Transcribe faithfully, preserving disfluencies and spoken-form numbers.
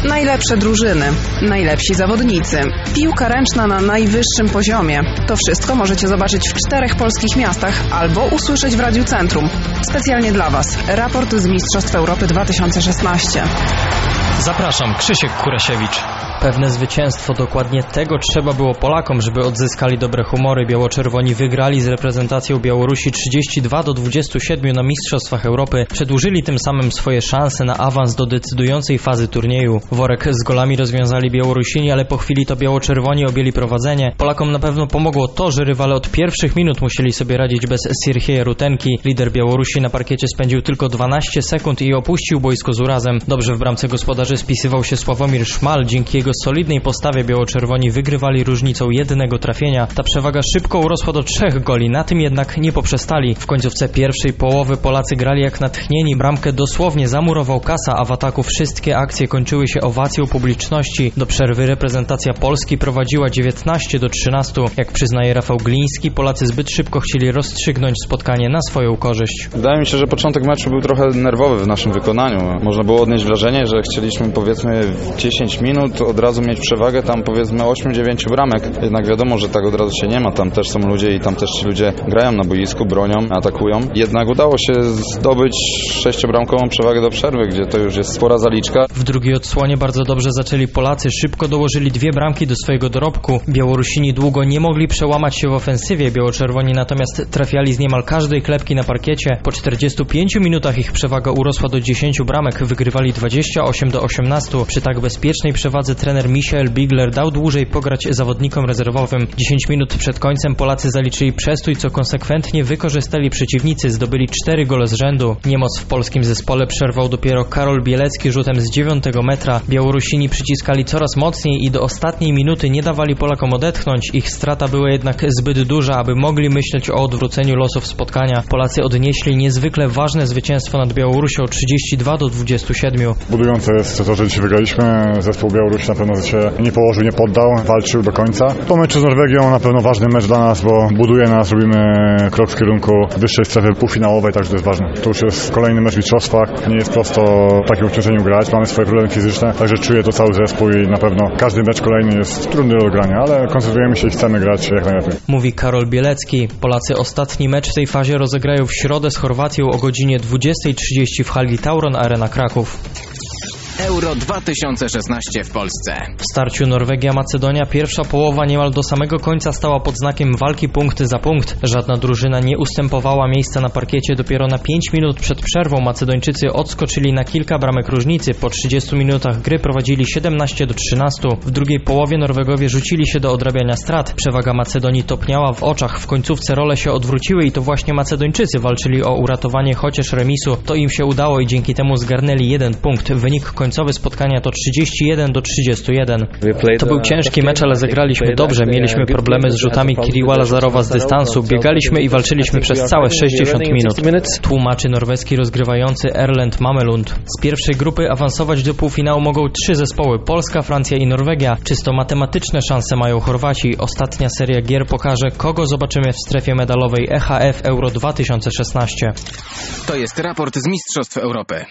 Najlepsze drużyny, najlepsi zawodnicy, piłka ręczna na najwyższym poziomie. To wszystko możecie zobaczyć w czterech polskich miastach albo usłyszeć w Radiu Centrum. Specjalnie dla Was raport z Mistrzostw Europy dwa tysiące szesnaście. Zapraszam, Krzysiek Kurasiewicz. Pewne zwycięstwo, dokładnie tego trzeba było Polakom, żeby odzyskali dobre humory. Biało-czerwoni wygrali z reprezentacją Białorusi trzydzieści dwa do dwudziestu siedmiu na Mistrzostwach Europy. Przedłużyli tym samym swoje szanse na awans do decydującej fazy turnieju. Worek z golami rozwiązali Białorusini, ale po chwili to biało-czerwoni objęli prowadzenie. Polakom na pewno pomogło to, że rywale od pierwszych minut musieli sobie radzić bez Sierhieja Rutenki. Lider Białorusi na parkiecie spędził tylko dwanaście sekund i opuścił boisko z urazem. Dobrze w bramce gospodarzy spisywał się Sławomir Szmal. Dzięki jego solidnej postawie biało-czerwoni wygrywali różnicą jednego trafienia. Ta przewaga szybko urosła do trzech goli, na tym jednak nie poprzestali. W końcówce pierwszej połowy Polacy grali jak natchnieni, bramkę dosłownie zamurował Kasa, a w ataku wszystkie akcje kończyły się owacją publiczności. Do przerwy reprezentacja Polski prowadziła dziewiętnaście do trzynastu. Jak przyznaje Rafał Gliński, Polacy zbyt szybko chcieli rozstrzygnąć spotkanie na swoją korzyść. Wydaje mi się, że początek meczu był trochę nerwowy w naszym wykonaniu. Można było odnieść wrażenie, że chcieliśmy powiedzmy w dziesięć minut od razu mieć przewagę tam powiedzmy osiem dziewięć bramek. Jednak wiadomo, że tak od razu się nie ma. Tam też są ludzie i tam też ci ludzie grają na boisku, bronią, atakują. Jednak udało się zdobyć sześciobramkową przewagę do przerwy, gdzie to już jest spora zaliczka. W drugiej odsłonie bardzo dobrze zaczęli Polacy. Szybko dołożyli dwie bramki do swojego dorobku. Białorusini długo nie mogli przełamać się w ofensywie. Biało-czerwoni natomiast trafiali z niemal każdej klepki na parkiecie. Po czterdziestu pięciu minutach ich przewaga urosła do dziesięciu bramek. Wygrywali dwadzieścia osiem do osiemnastu. Przy tak bezpiecznej przewadze trener Michael Bigler dał dłużej pograć zawodnikom rezerwowym. dziesięć minut przed końcem Polacy zaliczyli przestój, co konsekwentnie wykorzystali przeciwnicy. Zdobyli cztery gole z rzędu. Niemoc w polskim zespole przerwał dopiero Karol Bielecki rzutem z dziewiątego metra. Białorusini przyciskali coraz mocniej i do ostatniej minuty nie dawali Polakom odetchnąć. Ich strata była jednak zbyt duża, aby mogli myśleć o odwróceniu losów spotkania. Polacy odnieśli niezwykle ważne zwycięstwo nad Białorusią trzydzieści dwa do dwudziestu siedmiu. Budujące jest to, że dzisiaj wygraliśmy. Zespół Białorusi na pewno się nie położył, nie poddał, walczył do końca. Po meczu z Norwegią na pewno ważny mecz dla nas, bo buduje nas, robimy krok w kierunku wyższej strefy półfinałowej, także to jest ważne. To już jest kolejny mecz w mistrzostwach. Nie jest prosto w takim uciążeniu grać, mamy swoje problemy fizyczne, także czuję to cały zespół i na pewno każdy mecz kolejny jest trudny do grania, ale koncentrujemy się i chcemy grać jak najlepiej. Mówi Karol Bielecki. Polacy ostatni mecz w tej fazie rozegrają w środę z Chorwacją o godzinie dwudziestej trzydzieści w hali Tauron Arena Kraków. Euro dwa tysiące szesnaście w Polsce. W starciu Norwegia-Macedonia pierwsza połowa niemal do samego końca stała pod znakiem walki punkt za punkt. Żadna drużyna nie ustępowała miejsca na parkiecie. Dopiero na pięć minut przed przerwą Macedończycy odskoczyli na kilka bramek różnicy. Po trzydziestu minutach gry prowadzili siedemnaście do trzynastu. W drugiej połowie Norwegowie rzucili się do odrabiania strat. Przewaga Macedonii topniała w oczach. W końcówce role się odwróciły i to właśnie Macedończycy walczyli o uratowanie chociaż remisu. To im się udało i dzięki temu zgarnęli jeden punkt. Wynik końcowy spotkania to trzydzieści jeden do trzydziestu jeden. To był ciężki mecz, ale zagraliśmy dobrze. Mieliśmy problemy z rzutami Kiriła Lazarowa z dystansu. Biegaliśmy i walczyliśmy przez całe sześćdziesiąt minut. Tłumaczy norweski rozgrywający Erlend Mamelund. Z pierwszej grupy awansować do półfinału mogą trzy zespoły: Polska, Francja i Norwegia. Czysto matematyczne szanse mają Chorwaci. Ostatnia seria gier pokaże, kogo zobaczymy w strefie medalowej E H F Euro dwa tysiące szesnaście. To jest raport z Mistrzostw Europy.